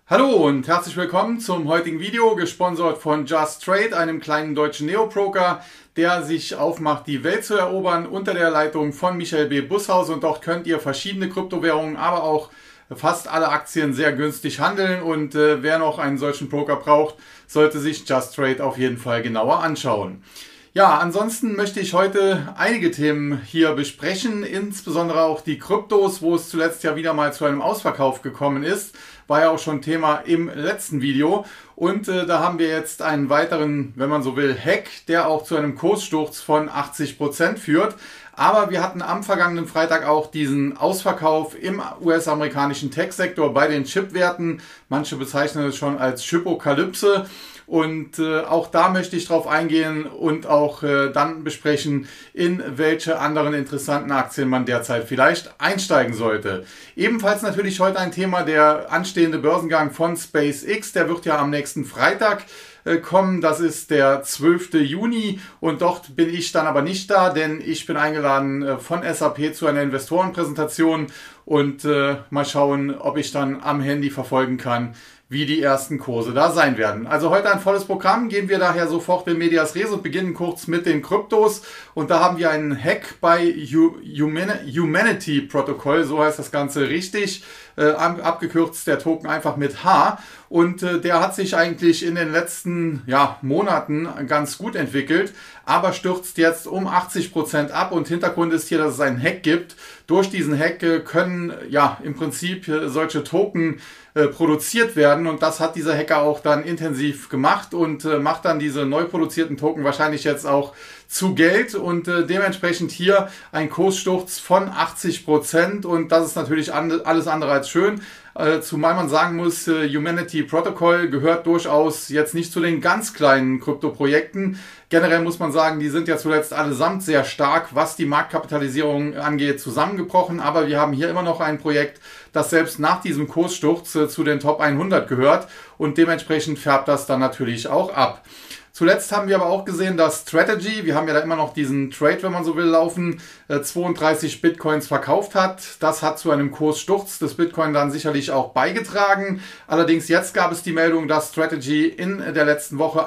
Hallo und herzlich willkommen zum heutigen Video, gesponsert von Just Trade, einem kleinen deutschen Neobroker, der sich aufmacht, die Welt zu erobern, unter der Leitung von Michael B. Busshaus. Und dort könnt ihr verschiedene Kryptowährungen, aber auch fast alle Aktien sehr günstig handeln. Und wer noch einen solchen Broker braucht, sollte sich Just Trade auf jeden Fall genauer anschauen. Ja, ansonsten möchte ich heute einige Themen hier besprechen, insbesondere auch die Kryptos, wo es zuletzt ja wieder mal zu einem Ausverkauf gekommen ist. War ja auch schon Thema im letzten Video. Und da haben wir jetzt einen weiteren, wenn man so will, Hack, der auch zu einem Kurssturz von 80% führt. Aber wir hatten am vergangenen Freitag auch diesen Ausverkauf im US-amerikanischen Tech-Sektor bei den Chipwerten. Manche bezeichnen es schon als Chipokalypse. Und auch da möchte ich drauf eingehen und auch dann besprechen, in welche anderen interessanten Aktien man derzeit vielleicht einsteigen sollte. Ebenfalls natürlich heute ein Thema, der anstehende Börsengang von SpaceX. Der wird ja am nächsten Freitag kommen. Das ist der 12. Juni und dort bin ich dann aber nicht da, denn ich bin eingeladen von SAP zu einer Investorenpräsentation und mal schauen, ob ich dann am Handy verfolgen kann, wie die ersten Kurse da sein werden. Also heute ein volles Programm, gehen wir daher sofort in Medias Res und beginnen kurz mit den Kryptos. Und da haben wir einen Hack bei Humanity Protocol, so heißt das Ganze richtig, abgekürzt der Token einfach mit H. Und der hat sich eigentlich in den letzten Monaten ganz gut entwickelt, aber stürzt jetzt um 80% ab. Und Hintergrund ist hier, dass es einen Hack gibt. Durch diesen Hack können im Prinzip solche Token produziert werden, und das hat dieser Hacker auch dann intensiv gemacht und macht dann diese neu produzierten Token wahrscheinlich jetzt auch zu Geld und dementsprechend hier ein Kurssturz von 80%, und das ist natürlich alles andere als schön. Zumal man sagen muss, Humanity Protocol gehört durchaus jetzt nicht zu den ganz kleinen Kryptoprojekten. Generell muss man sagen, die sind ja zuletzt allesamt sehr stark, was die Marktkapitalisierung angeht, zusammengebrochen. Aber wir haben hier immer noch ein Projekt, das selbst nach diesem Kurssturz zu den Top 100 gehört, und dementsprechend färbt das dann natürlich auch ab. Zuletzt haben wir aber auch gesehen, dass Strategy, wir haben ja da immer noch diesen Trade, wenn man so will, laufen, 32 Bitcoins verkauft hat. Das hat zu einem Kurssturz des Bitcoin dann sicherlich auch beigetragen. Allerdings jetzt gab es die Meldung, dass Strategy in der letzten Woche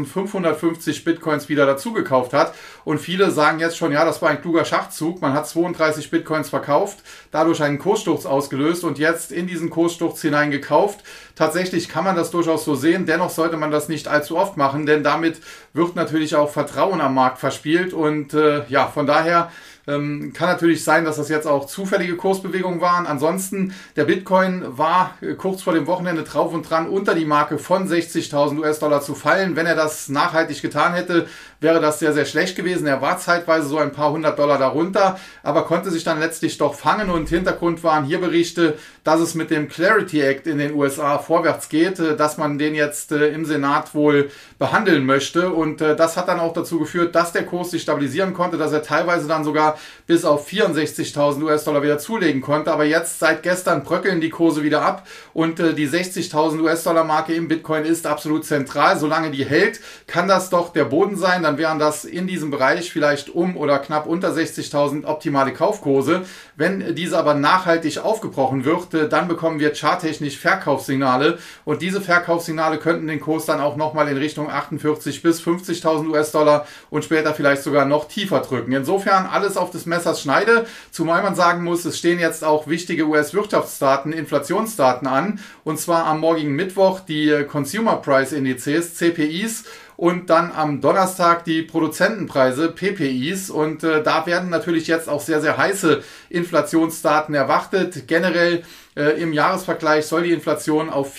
1550 Bitcoins wieder dazu gekauft hat. Und viele sagen jetzt schon, ja, das war ein kluger Schachzug. Man hat 32 Bitcoins verkauft, dadurch einen Kurssturz ausgelöst und jetzt in diesen Kurssturz hineingekauft. Tatsächlich kann man das durchaus so sehen, dennoch sollte man das nicht allzu oft machen, denn damit wird natürlich auch Vertrauen am Markt verspielt und von daher kann natürlich sein, dass das jetzt auch zufällige Kursbewegungen waren. Ansonsten, der Bitcoin war kurz vor dem Wochenende drauf und dran, unter die Marke von 60.000 US-Dollar zu fallen. Wenn er das nachhaltig getan hätte, wäre das sehr, sehr schlecht gewesen. Er war zeitweise so ein paar $100 darunter, aber konnte sich dann letztlich doch fangen, und Hintergrund waren hier Berichte, dass es mit dem Clarity Act in den USA vorwärts geht, dass man den jetzt im Senat wohl behandeln möchte, und das hat dann auch dazu geführt, dass der Kurs sich stabilisieren konnte, dass er teilweise dann sogar bis auf 64.000 US-Dollar wieder zulegen konnte. Aber jetzt seit gestern bröckeln die Kurse wieder ab, und die 60.000 US-Dollar Marke im Bitcoin ist absolut zentral. Solange die hält, kann das doch der Boden sein. Dann wären das in diesem Bereich vielleicht um oder knapp unter 60.000 optimale Kaufkurse. Wenn diese aber nachhaltig aufgebrochen wird, dann bekommen wir charttechnisch Verkaufssignale, und diese Verkaufssignale könnten den Kurs dann auch nochmal in Richtung 48.000 bis 50.000 US-Dollar und später vielleicht sogar noch tiefer drücken. Insofern alles auf des Messers Schneide, zumal man sagen muss, es stehen jetzt auch wichtige US-Wirtschaftsdaten, Inflationsdaten an, und zwar am morgigen Mittwoch die Consumer Price Indizes, CPIs, und dann am Donnerstag die Produzentenpreise, PPIs, und da werden natürlich jetzt auch sehr, sehr heiße Inflationsdaten erwartet. Generell im Jahresvergleich soll die Inflation auf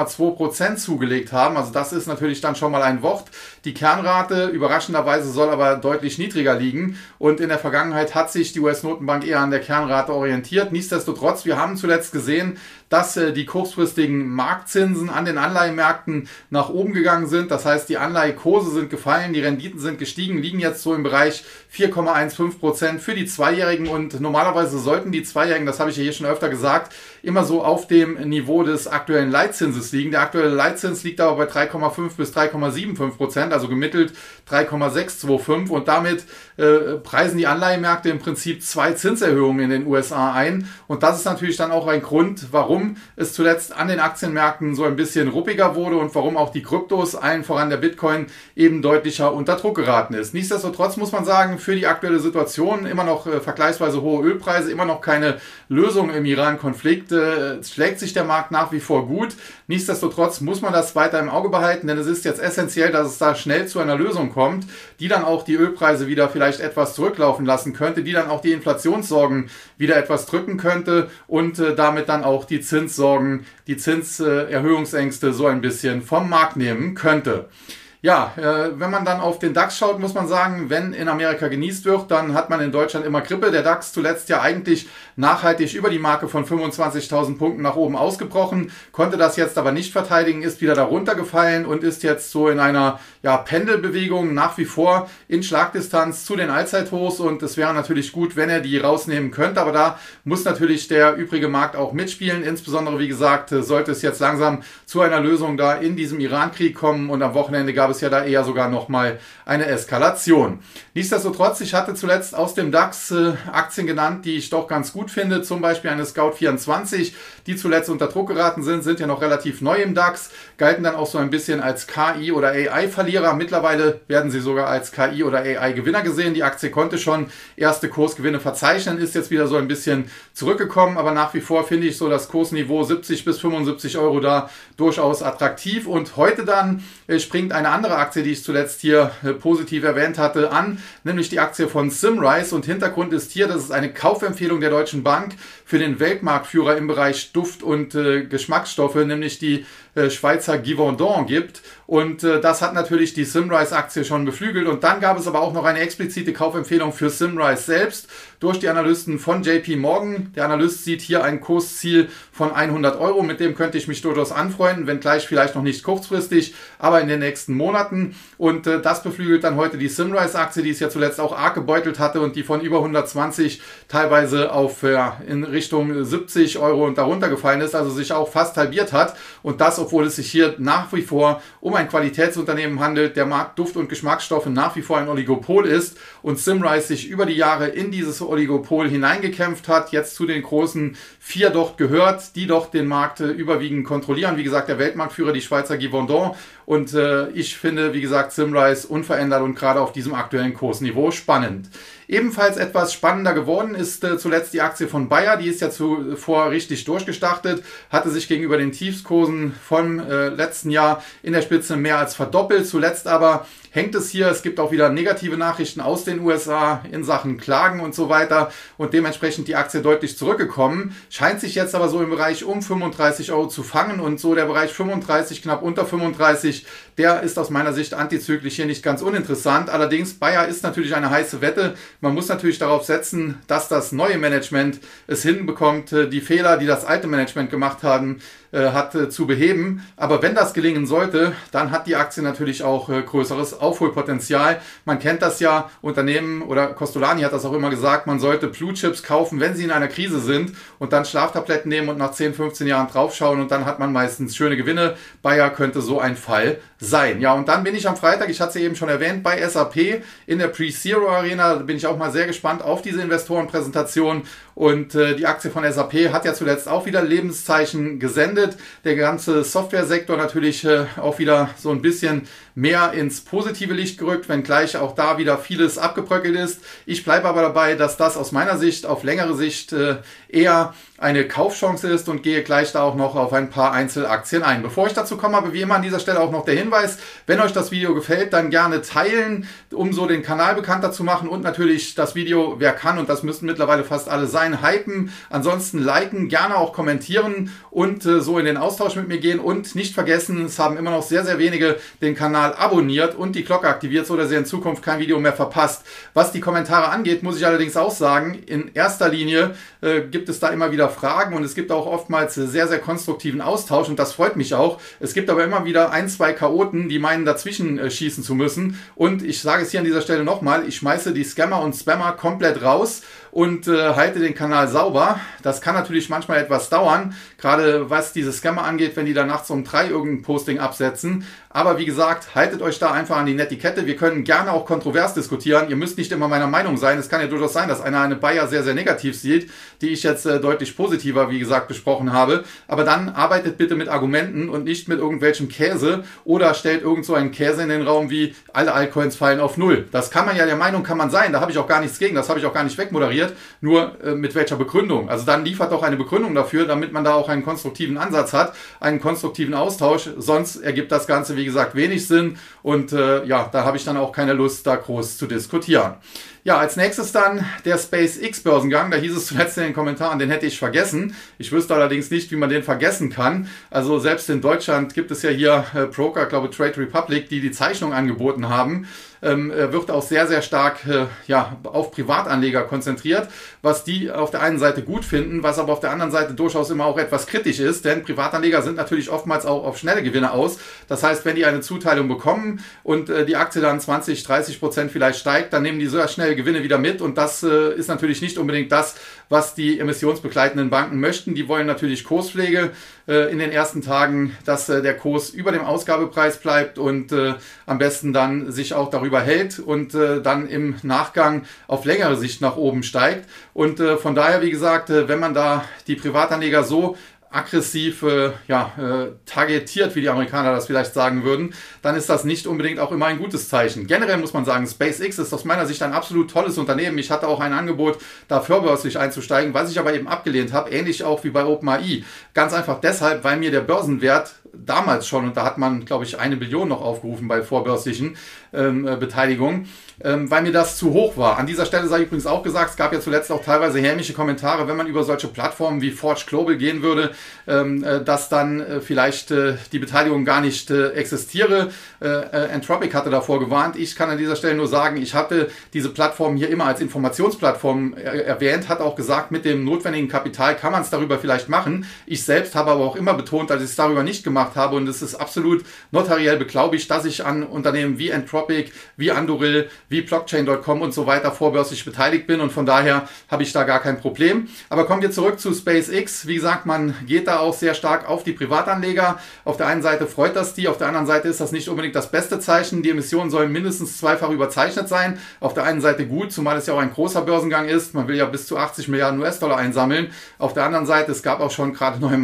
4,2% zugelegt haben. Also das ist natürlich dann schon mal ein Wort. Die Kernrate überraschenderweise soll aber deutlich niedriger liegen. Und in der Vergangenheit hat sich die US-Notenbank eher an der Kernrate orientiert. Nichtsdestotrotz, wir haben zuletzt gesehen, dass die kurzfristigen Marktzinsen an den Anleihenmärkten nach oben gegangen sind. Das heißt, die Anleihekurse sind gefallen, die Renditen sind gestiegen, liegen jetzt so im Bereich 4,15% für die Zweijährigen. Und normalerweise sollten die Zweijährigen, das habe ich ja hier schon öfter gesagt, immer so auf dem Niveau des aktuellen Leitzinses liegen. Der aktuelle Leitzins liegt aber bei 3,5 bis 3,75%, also gemittelt 3,625 und damit preisen die Anleihemärkte im Prinzip 2 Zinserhöhungen in den USA ein und das ist natürlich dann auch ein Grund, warum es zuletzt an den Aktienmärkten so ein bisschen ruppiger wurde und warum auch die Kryptos, allen voran der Bitcoin, eben deutlicher unter Druck geraten ist. Nichtsdestotrotz muss man sagen, für die aktuelle Situation immer noch vergleichsweise hohe Ölpreise, immer noch keine Lösung im Iran-Konflikt, schlägt sich der Markt nach wie vor gut. Nichtsdestotrotz muss man das weiter im Auge behalten, denn es ist jetzt essentiell, dass es da schnell zu einer Lösung kommt, die dann auch die Ölpreise wieder vielleicht etwas zurücklaufen lassen könnte, die dann auch die Inflationssorgen wieder etwas drücken könnte und damit dann auch die Zinssorgen, die Zinserhöhungsängste so ein bisschen vom Markt nehmen könnte. Ja, wenn man dann auf den DAX schaut, muss man sagen, wenn in Amerika genießt wird, dann hat man in Deutschland immer Grippe. Der DAX zuletzt ja eigentlich nachhaltig über die Marke von 25.000 Punkten nach oben ausgebrochen, konnte das jetzt aber nicht verteidigen, ist wieder darunter gefallen und ist jetzt so in einer Pendelbewegung nach wie vor in Schlagdistanz zu den Allzeithochs und es wäre natürlich gut, wenn er die rausnehmen könnte, aber da muss natürlich der übrige Markt auch mitspielen. Insbesondere, wie gesagt, sollte es jetzt langsam zu einer Lösung da in diesem Iran-Krieg kommen und am Wochenende gab es ja da eher sogar nochmal eine Eskalation. Nichtsdestotrotz, ich hatte zuletzt aus dem DAX Aktien genannt, die ich doch ganz gut finde, zum Beispiel eine Scout24, die zuletzt unter Druck geraten sind ja noch relativ neu im DAX, galten dann auch so ein bisschen als KI- oder AI-Verlierer. Mittlerweile werden sie sogar als KI- oder AI-Gewinner gesehen. Die Aktie konnte schon erste Kursgewinne verzeichnen, ist jetzt wieder so ein bisschen zurückgekommen, aber nach wie vor finde ich so das Kursniveau 70 bis 75 Euro da durchaus attraktiv und heute dann springt eine andere Aktie, die ich zuletzt hier positiv erwähnt hatte, an, nämlich die Aktie von Symrise und Hintergrund ist hier, dass es eine Kaufempfehlung der Deutschen Bank für den Weltmarktführer im Bereich Duft- und Geschmacksstoffe, nämlich die Schweizer Givaudan gibt und das hat natürlich die Symrise-Aktie schon beflügelt und dann gab es aber auch noch eine explizite Kaufempfehlung für Symrise selbst durch die Analysten von JP Morgan. Der Analyst sieht hier ein Kursziel von 100 Euro, mit dem könnte ich mich durchaus anfreunden, wenngleich vielleicht noch nicht kurzfristig, aber in den nächsten Monaten und das beflügelt dann heute die Symrise-Aktie, die es ja zuletzt auch arg gebeutelt hatte und die von über 120 teilweise auf in Richtung 70 Euro und darunter gefallen ist, also sich auch fast halbiert hat und das, obwohl es sich hier nach wie vor um ein Qualitätsunternehmen handelt, der Markt Duft- und Geschmacksstoffe nach wie vor ein Oligopol ist und Symrise sich über die Jahre in dieses Oligopol hineingekämpft hat, jetzt zu den großen 4 dort gehört, die doch den Markt überwiegend kontrollieren. Wie gesagt, der Weltmarktführer, die Schweizer Givaudan und ich finde, wie gesagt, Symrise unverändert und gerade auf diesem aktuellen Kursniveau spannend. Ebenfalls etwas spannender geworden ist zuletzt die Aktie von Bayer, die ist ja zuvor richtig durchgestartet, hatte sich gegenüber den Tiefskursen vom letzten Jahr in der Spitze mehr als verdoppelt, zuletzt aber hängt es hier, es gibt auch wieder negative Nachrichten aus den USA in Sachen Klagen und so weiter und dementsprechend die Aktie deutlich zurückgekommen, scheint sich jetzt aber so im Bereich um 35 Euro zu fangen und so der Bereich 35, knapp unter 35, der ist aus meiner Sicht antizyklisch hier nicht ganz uninteressant, allerdings Bayer ist natürlich eine heiße Wette, man muss natürlich darauf setzen, dass das neue Management es hinbekommt, die Fehler, die das alte Management gemacht hat, zu beheben. Aber wenn das gelingen sollte, dann hat die Aktie natürlich auch größeres Aufholpotenzial. Man kennt das ja, Unternehmen oder Kostolani hat das auch immer gesagt, man sollte Blue Chips kaufen, wenn sie in einer Krise sind und dann Schlaftabletten nehmen und nach 10, 15 Jahren draufschauen und dann hat man meistens schöne Gewinne. Bayer könnte so ein Fall sein. Ja, und dann bin ich am Freitag, ich hatte es eben schon erwähnt, bei SAP in der Pre-Zero Arena, da bin ich auch mal sehr gespannt auf diese Investorenpräsentation und die Aktie von SAP hat ja zuletzt auch wieder Lebenszeichen gesendet. Der ganze Softwaresektor natürlich auch wieder so ein bisschen mehr ins positive Licht gerückt, wenngleich auch da wieder vieles abgebröckelt ist. Ich bleibe aber dabei, dass das aus meiner Sicht auf längere Sicht eher eine Kaufchance ist und gehe gleich da auch noch auf ein paar Einzelaktien ein. Bevor ich dazu komme, aber wie immer an dieser Stelle auch noch der Hinweis, wenn euch das Video gefällt, dann gerne teilen, um so den Kanal bekannter zu machen und natürlich das Video, wer kann, und das müssten mittlerweile fast alle sein, hypen. Ansonsten liken, gerne auch kommentieren und so in den Austausch mit mir gehen und nicht vergessen, es haben immer noch sehr, sehr wenige den Kanal abonniert und die Glocke aktiviert, so dass ihr in Zukunft kein Video mehr verpasst. Was die Kommentare angeht, muss ich allerdings auch sagen, in erster Linie gibt es da immer wieder Fragen und es gibt auch oftmals sehr, sehr konstruktiven Austausch und das freut mich auch. Es gibt aber immer wieder ein, zwei Chaoten, die meinen, dazwischen schießen zu müssen und ich sage es hier an dieser Stelle nochmal, ich schmeiße die Scammer und Spammer komplett raus und halte den Kanal sauber. Das kann natürlich manchmal etwas dauern, gerade was diese Scammer angeht, wenn die dann nachts um 3 irgendein Posting absetzen. Aber wie gesagt, haltet euch da einfach an die Netiquette. Wir können gerne auch kontrovers diskutieren. Ihr müsst nicht immer meiner Meinung sein. Es kann ja durchaus sein, dass einer eine Buyer sehr, sehr negativ sieht, die ich jetzt deutlich positiver, wie gesagt, besprochen habe. Aber dann arbeitet bitte mit Argumenten und nicht mit irgendwelchem Käse oder stellt irgend so einen Käse in den Raum wie alle Altcoins fallen auf Null. Das kann man ja, der Meinung kann man sein. Da habe ich auch gar nichts gegen. Das habe ich auch gar nicht wegmoderiert. Nur mit welcher Begründung? Also dann liefert doch eine Begründung dafür, damit man da auch einen konstruktiven Ansatz hat, einen konstruktiven Austausch. Sonst ergibt das Ganze, wie gesagt, wenig Sinn und ja, da habe ich dann auch keine Lust, da groß zu diskutieren. Ja, als nächstes dann der SpaceX-Börsengang. Da hieß es zuletzt in den Kommentaren, den hätte ich vergessen. Ich wüsste allerdings nicht, wie man den vergessen kann. Also selbst in Deutschland gibt es ja hier Broker, glaube Trade Republic, die die Zeichnung angeboten haben. Wird auch sehr, sehr stark ja, auf Privatanleger konzentriert, was die auf der einen Seite gut finden, was aber auf der anderen Seite durchaus immer auch etwas kritisch ist, denn Privatanleger sind natürlich oftmals auch auf schnelle Gewinne aus. Das heißt, wenn die eine Zuteilung bekommen und die Aktie dann 20-30% vielleicht steigt, dann nehmen die sehr schnell Gewinne wieder mit und das ist natürlich nicht unbedingt das, was die emissionsbegleitenden Banken möchten. Die wollen natürlich Kurspflege in den ersten Tagen, dass der Kurs über dem Ausgabepreis bleibt und am besten dann sich auch darüber hält und dann im Nachgang auf längere Sicht nach oben steigt. Und von daher, wie gesagt, wenn man da die Privatanleger so aggressiv targetiert, wie die Amerikaner das vielleicht sagen würden, dann ist das nicht unbedingt auch immer ein gutes Zeichen. Generell muss man sagen, SpaceX ist aus meiner Sicht ein absolut tolles Unternehmen. Ich hatte auch ein Angebot, da vorbörslich einzusteigen, was ich aber eben abgelehnt habe, ähnlich auch wie bei OpenAI. Ganz einfach deshalb, weil mir der Börsenwert damals schon, und da hat man, glaube ich, 1 Billion noch aufgerufen bei vorbörslichen Beteiligungen, weil mir das zu hoch war. An dieser Stelle sei übrigens auch gesagt, es gab ja zuletzt auch teilweise hämische Kommentare, wenn man über solche Plattformen wie Forge Global gehen würde, dass dann vielleicht die Beteiligung gar nicht existiere. Entropic hatte davor gewarnt. Ich kann an dieser Stelle nur sagen, ich hatte diese Plattform hier immer als Informationsplattform erwähnt, hat auch gesagt, mit dem notwendigen Kapital kann man es darüber vielleicht machen. Ich selbst habe aber auch immer betont, dass ich es darüber nicht gemacht habe und es ist absolut notariell beglaubigt, dass ich an Unternehmen wie Entropic, wie Anduril, wie Blockchain.com und so weiter vorbörslich beteiligt bin und von daher habe ich da gar kein Problem. Aber kommen wir zurück zu SpaceX. Wie gesagt, man geht da auch sehr stark auf die Privatanleger. Auf der einen Seite freut das die, auf der anderen Seite ist das nicht unbedingt das beste Zeichen. Die Emissionen sollen mindestens zweifach überzeichnet sein. Auf der einen Seite gut, zumal es ja auch ein großer Börsengang ist. Man will ja bis zu 80 Milliarden US-Dollar einsammeln. Auf der anderen Seite, es gab auch schon gerade neue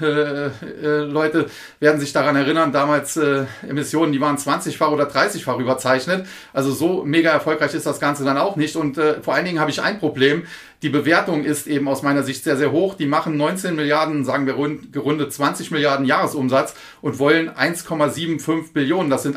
Marktleute, werden sich daran erinnern, damals Emissionen, die waren 20-fach oder 30-fach überzeichnet. Also so mega erfolgreich ist das Ganze dann auch nicht. Und vor allen Dingen habe ich ein Problem. Die Bewertung ist eben aus meiner Sicht sehr, sehr hoch. Die machen 19 Milliarden, sagen wir gerundet 20 Milliarden Jahresumsatz und wollen 1,75 Billionen. Das sind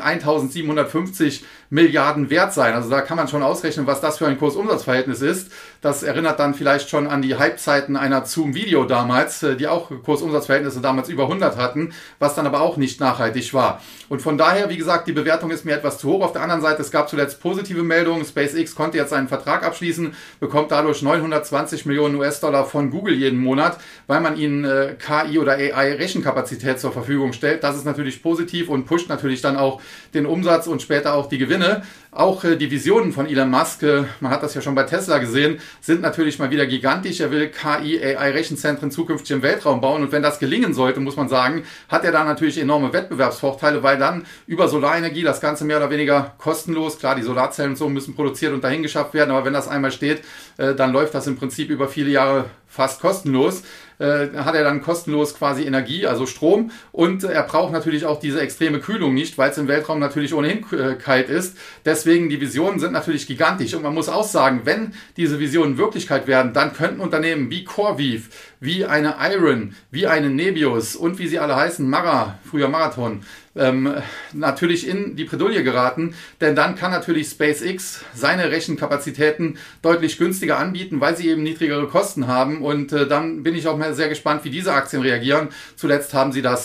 1750 Milliarden wert sein. Also da kann man schon ausrechnen, was das für ein Kursumsatzverhältnis ist. Das erinnert dann vielleicht schon an die Hypezeiten einer Zoom Video damals, die auch Kursumsatzverhältnisse damals über 100 hatten, was dann aber auch nicht nachhaltig war. Und von daher, wie gesagt, die Bewertung ist mir etwas zu hoch. Auf der anderen Seite, es gab zuletzt positive Meldungen. SpaceX konnte jetzt einen Vertrag abschließen, bekommt dadurch 920 Millionen US-Dollar von Google jeden Monat, weil man ihnen KI oder AI-Rechenkapazität zur Verfügung stellt. Das ist natürlich positiv und pusht natürlich dann auch den Umsatz und später auch die Gewinne. Auch die Visionen von Elon Musk, man hat das ja schon bei Tesla gesehen, sind natürlich mal wieder gigantisch. Er will KI, AI-Rechenzentren zukünftig im Weltraum bauen und wenn das gelingen sollte, muss man sagen, hat er da natürlich enorme Wettbewerbsvorteile, weil dann über Solarenergie das Ganze mehr oder weniger kostenlos, klar, die Solarzellen und so müssen produziert und dahin geschafft werden, aber wenn das einmal steht, dann läuft das im Prinzip über viele Jahre fast kostenlos. Hat er dann kostenlos quasi Energie, also Strom und er braucht natürlich auch diese extreme Kühlung nicht, weil es im Weltraum natürlich ohnehin kalt ist. Deswegen, die Visionen sind natürlich gigantisch und man muss auch sagen, wenn diese Visionen Wirklichkeit werden, dann könnten Unternehmen wie CoreWeave, wie eine Iron, wie eine Nebius und wie sie alle heißen, Mara, früher Marathon, natürlich in die Bredouille geraten, denn dann kann natürlich SpaceX seine Rechenkapazitäten deutlich günstiger anbieten, weil sie eben niedrigere Kosten haben und dann bin ich auch mal sehr gespannt, wie diese Aktien reagieren. Zuletzt haben sie das noch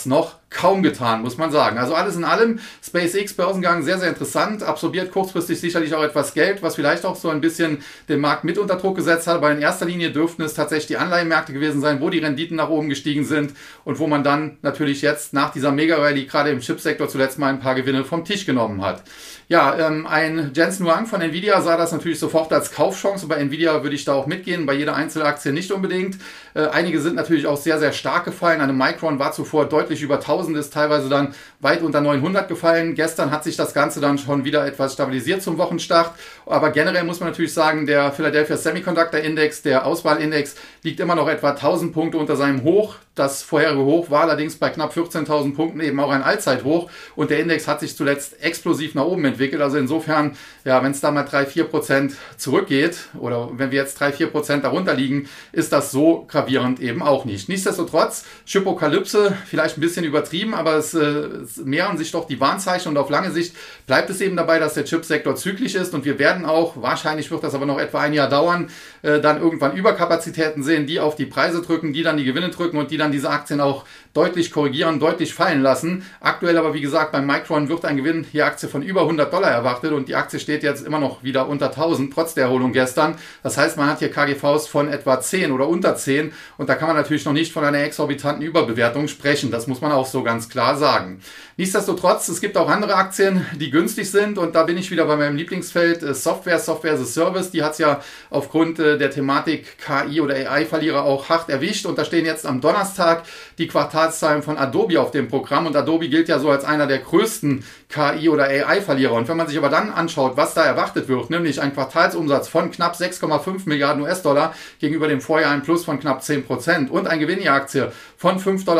kaum getan, muss man sagen. Also alles in allem, SpaceX Börsengang sehr, sehr interessant, absorbiert kurzfristig sicherlich auch etwas Geld, was vielleicht auch so ein bisschen den Markt mit unter Druck gesetzt hat, aber in erster Linie dürften es tatsächlich die Anleihenmärkte gewesen sein, wo die Renditen nach oben gestiegen sind und wo man dann natürlich jetzt nach dieser Mega-Rallye gerade im Chipsektor zuletzt mal ein paar Gewinne vom Tisch genommen hat. Ja, ein Jensen Huang von Nvidia sah das natürlich sofort als Kaufchance. Bei Nvidia würde ich da auch mitgehen, bei jeder Einzelaktie nicht unbedingt. Einige sind natürlich auch sehr, sehr stark gefallen. Eine Micron war zuvor deutlich über 1000, ist teilweise dann weit unter 900 gefallen. Gestern hat sich das Ganze dann schon wieder etwas stabilisiert zum Wochenstart. Aber generell muss man natürlich sagen, der Philadelphia Semiconductor Index, der Auswahlindex, liegt immer noch etwa 1000 Punkte unter seinem Hoch. Das vorherige Hoch war allerdings bei knapp 14.000 Punkten eben auch ein Allzeithoch. Und der Index hat sich zuletzt explosiv nach oben entwickelt. Also insofern, ja, wenn es da mal 3-4% zurückgeht oder wenn wir jetzt 3-4% darunter liegen, ist das so gravierend eben auch nicht. Nichtsdestotrotz, Chipokalypse, vielleicht ein bisschen übertrieben, aber es mehren sich doch die Warnzeichen und auf lange Sicht bleibt es eben dabei, dass der Chipsektor zyklisch ist und wir werden auch, wahrscheinlich wird das aber noch etwa ein Jahr dauern, dann irgendwann Überkapazitäten sehen, die auf die Preise drücken, die dann die Gewinne drücken und die dann diese Aktien auch deutlich korrigieren, deutlich fallen lassen. Aktuell aber, wie gesagt, beim Micron wird ein Gewinn je Aktie von über $100 erwartet und die Aktie steht jetzt immer noch wieder unter 1000, trotz der Erholung gestern. Das heißt, man hat hier KGVs von etwa 10 oder unter 10 und da kann man natürlich noch nicht von einer exorbitanten Überbewertung sprechen. Das muss man auch so ganz klar sagen. Nichtsdestotrotz, es gibt auch andere Aktien, die günstig sind und da bin ich wieder bei meinem Lieblingsfeld Software as a Service. Die hat es ja aufgrund der Thematik KI oder AI-Verlierer auch hart erwischt und da stehen jetzt am Donnerstag die Quartalszahlen von Adobe auf dem Programm und Adobe gilt ja so als einer der größten KI- oder AI-Verlierer. Und wenn man sich aber dann anschaut, was da erwartet wird, nämlich ein Quartalsumsatz von knapp 6,5 Milliarden US-Dollar gegenüber dem Vorjahr ein Plus von knapp 10% und ein Gewinn je Aktie von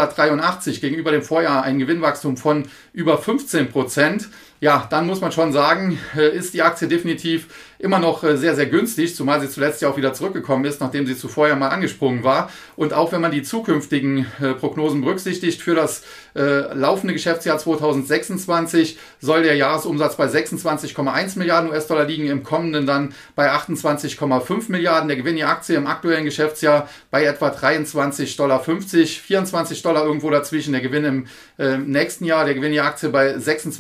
$5,83 gegenüber dem Vorjahr ein Gewinnwachstum von über 15%, ja, dann muss man schon sagen, ist die Aktie definitiv immer noch sehr, sehr günstig, zumal sie zuletzt ja auch wieder zurückgekommen ist, nachdem sie zuvor ja mal angesprungen war. Und auch wenn man die zukünftigen Prognosen berücksichtigt, für das laufende Geschäftsjahr 2026 soll der Jahresumsatz bei 26,1 Milliarden US-Dollar liegen, im kommenden dann bei 28,5 Milliarden. Der Gewinn je Aktie im aktuellen Geschäftsjahr bei etwa $23,50, $24 irgendwo dazwischen. Der Gewinn im nächsten Jahr, der Gewinn je Aktie bei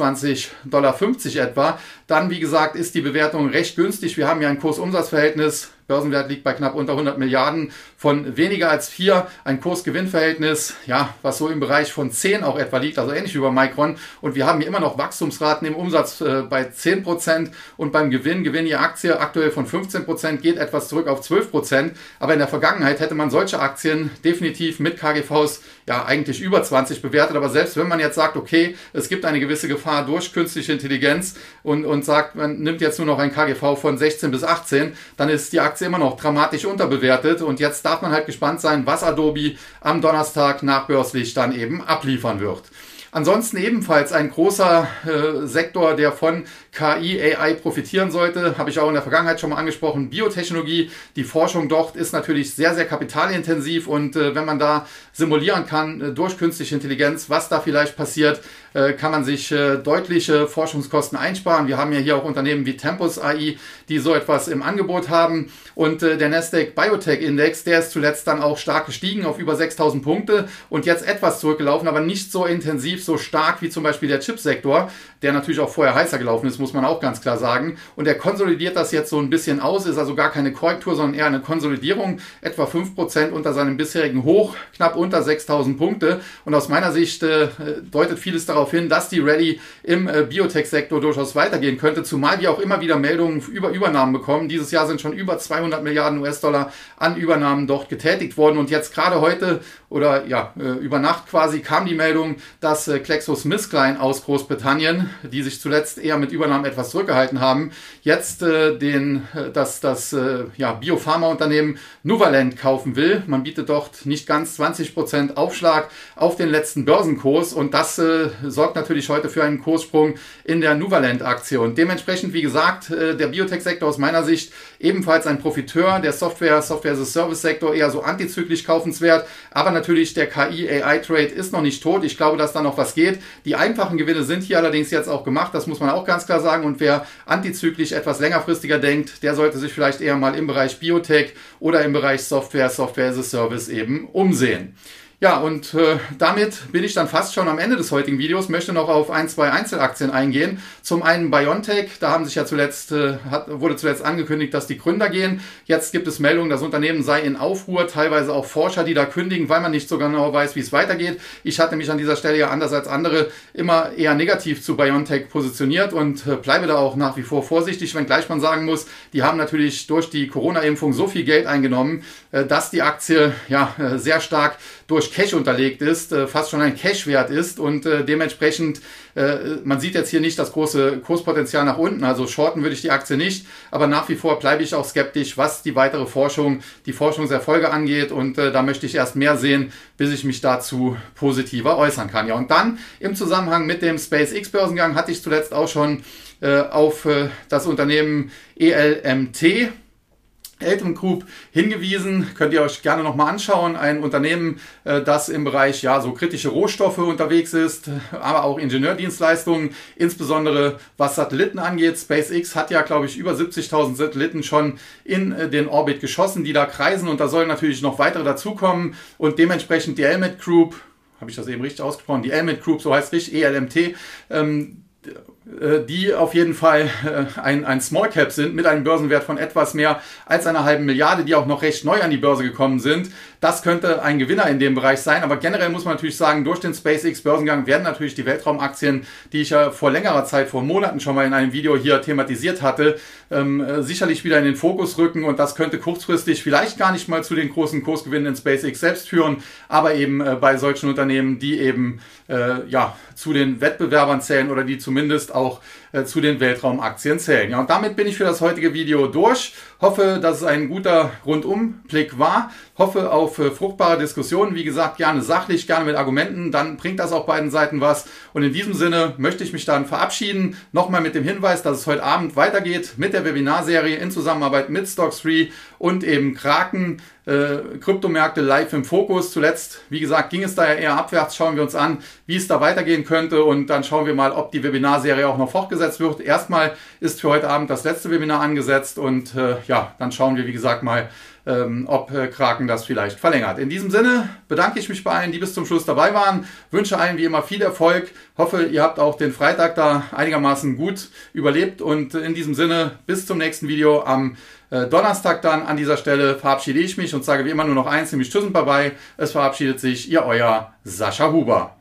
$26,50 etwa. Dann, wie gesagt, ist die Bewertung recht günstig. Wir haben ja ein Kurs-Umsatz-Verhältnis. Börsenwert liegt bei knapp unter 100 Milliarden von weniger als 4. Ein Kurs-Gewinn-Verhältnis, ja, was so im Bereich von 10 auch etwa liegt, also ähnlich wie bei Micron. Und wir haben hier immer noch Wachstumsraten im Umsatz bei 10% und beim Gewinn je Aktie aktuell von 15%, geht etwas zurück auf 12%. Aber in der Vergangenheit hätte man solche Aktien definitiv mit KGVs ja eigentlich über 20 bewertet. Aber selbst wenn man jetzt sagt, okay, es gibt eine gewisse Gefahr durch künstliche Intelligenz und sagt, man nimmt jetzt nur noch ein KGV von 16 bis 18, dann ist die Aktie immer noch dramatisch unterbewertet und jetzt darf man halt gespannt sein, was Adobe am Donnerstag nachbörslich dann eben abliefern wird. Ansonsten ebenfalls ein großer Sektor, der von KI, AI profitieren sollte, habe ich auch in der Vergangenheit schon mal angesprochen, Biotechnologie. Die Forschung dort ist natürlich sehr, sehr kapitalintensiv und wenn man da simulieren kann durch künstliche Intelligenz, was da vielleicht passiert, kann man sich deutliche Forschungskosten einsparen. Wir haben ja hier auch Unternehmen wie Tempus AI, die so etwas im Angebot haben und der Nasdaq Biotech Index, der ist zuletzt dann auch stark gestiegen auf über 6.000 Punkte und jetzt etwas zurückgelaufen, aber nicht so intensiv, so stark wie zum Beispiel der Chipsektor, der natürlich auch vorher heißer gelaufen ist, muss man auch ganz klar sagen. Und er konsolidiert das jetzt so ein bisschen aus, ist also gar keine Korrektur, sondern eher eine Konsolidierung, etwa 5% unter seinem bisherigen Hoch, knapp unter 6.000 Punkte. Und aus meiner Sicht deutet vieles darauf hin, dass die Rallye im Biotech-Sektor durchaus weitergehen könnte, zumal wir auch immer wieder Meldungen über Übernahmen bekommen. Dieses Jahr sind schon über 200 Milliarden US-Dollar an Übernahmen dort getätigt worden. Und jetzt gerade heute oder ja, über Nacht quasi kam die Meldung, dass GlaxoSmithKline aus Großbritannien, die sich zuletzt eher mit Übernahmen etwas zurückgehalten haben, jetzt das Biopharma-Unternehmen Nuvalent kaufen will. Man bietet dort nicht ganz 20% Aufschlag auf den letzten Börsenkurs und das sorgt natürlich heute für einen Kurssprung in der Nuvalent-Aktie. Und dementsprechend, wie gesagt, der Biotech-Sektor aus meiner Sicht ebenfalls ein Profiteur, der Software-as-a-Service-Sektor eher so antizyklisch kaufenswert, aber natürlich der KI-AI-Trade ist noch nicht tot. Ich glaube, dass da noch was geht. Die einfachen Gewinne sind hier allerdings jetzt auch gemacht, das muss man auch ganz klar sagen. Und wer antizyklisch etwas längerfristiger denkt, der sollte sich vielleicht eher mal im Bereich Biotech oder im Bereich Software as a Service eben umsehen. Ja, und damit bin ich dann fast schon am Ende des heutigen Videos, möchte noch auf ein, zwei Einzelaktien eingehen. Zum einen BioNTech, da haben sich ja wurde zuletzt angekündigt, dass die Gründer gehen. Jetzt gibt es Meldungen, das Unternehmen sei in Aufruhr, teilweise auch Forscher, die da kündigen, weil man nicht so genau weiß, wie es weitergeht. Ich hatte mich an dieser Stelle ja anders als andere immer eher negativ zu BioNTech positioniert und bleibe da auch nach wie vor vorsichtig, wenngleich man sagen muss, die haben natürlich durch die Corona-Impfung so viel Geld eingenommen, dass die Aktie ja sehr stark durch Cash unterlegt ist, fast schon ein Cash-Wert ist und dementsprechend, man sieht jetzt hier nicht das große Kurspotenzial nach unten, also shorten würde ich die Aktie nicht, aber nach wie vor bleibe ich auch skeptisch, was die weitere Forschung, die Forschungserfolge angeht und da möchte ich erst mehr sehen, bis ich mich dazu positiver äußern kann. Ja, und dann im Zusammenhang mit dem SpaceX-Börsengang hatte ich zuletzt auch schon auf das Unternehmen ELMT, Eltem Group, hingewiesen, könnt ihr euch gerne nochmal anschauen. Ein Unternehmen, das im Bereich ja so kritische Rohstoffe unterwegs ist, aber auch Ingenieurdienstleistungen, insbesondere was Satelliten angeht. SpaceX hat ja, glaube ich, über 70.000 Satelliten schon in den Orbit geschossen, die da kreisen und da sollen natürlich noch weitere dazukommen und dementsprechend die Elmet Group, habe ich das eben richtig ausgesprochen, die Elmet Group, so heißt es richtig, ELMT, die auf jeden Fall ein Small Cap sind mit einem Börsenwert von etwas mehr als einer halben Milliarde, die auch noch recht neu an die Börse gekommen sind. Das könnte ein Gewinner in dem Bereich sein, aber generell muss man natürlich sagen, durch den SpaceX-Börsengang werden natürlich die Weltraumaktien, die ich ja vor längerer Zeit, vor Monaten schon mal in einem Video hier thematisiert hatte, sicherlich wieder in den Fokus rücken und das könnte kurzfristig vielleicht gar nicht mal zu den großen Kursgewinnen in SpaceX selbst führen, aber eben bei solchen Unternehmen, die eben ja zu den Wettbewerbern zählen oder die zumindest auch zu den Weltraumaktien zählen. Ja, und damit bin ich für das heutige Video durch. Hoffe, dass es ein guter Rundumblick war. Hoffe auf fruchtbare Diskussionen. Wie gesagt, gerne sachlich, gerne mit Argumenten. Dann bringt das auch beiden Seiten was. Und in diesem Sinne möchte ich mich dann verabschieden. Nochmal mit dem Hinweis, dass es heute Abend weitergeht mit der Webinarserie in Zusammenarbeit mit Stocks3 und eben Kraken. Kryptomärkte live im Fokus. Zuletzt, wie gesagt, ging es da ja eher abwärts. Schauen wir uns an, wie es da weitergehen könnte und dann schauen wir mal, ob die Webinarserie auch noch fortgesetzt wird. Erstmal ist für heute Abend das letzte Webinar angesetzt und ja, dann schauen wir, wie gesagt, mal, ob Kraken das vielleicht verlängert. In diesem Sinne bedanke ich mich bei allen, die bis zum Schluss dabei waren. Wünsche allen wie immer viel Erfolg. Hoffe, ihr habt auch den Freitag da einigermaßen gut überlebt und in diesem Sinne bis zum nächsten Video am Donnerstag dann. An dieser Stelle verabschiede ich mich und sage wie immer nur noch eins, nämlich Tschüss und Bye-bye. Es verabschiedet sich Ihr euer Sascha Huber.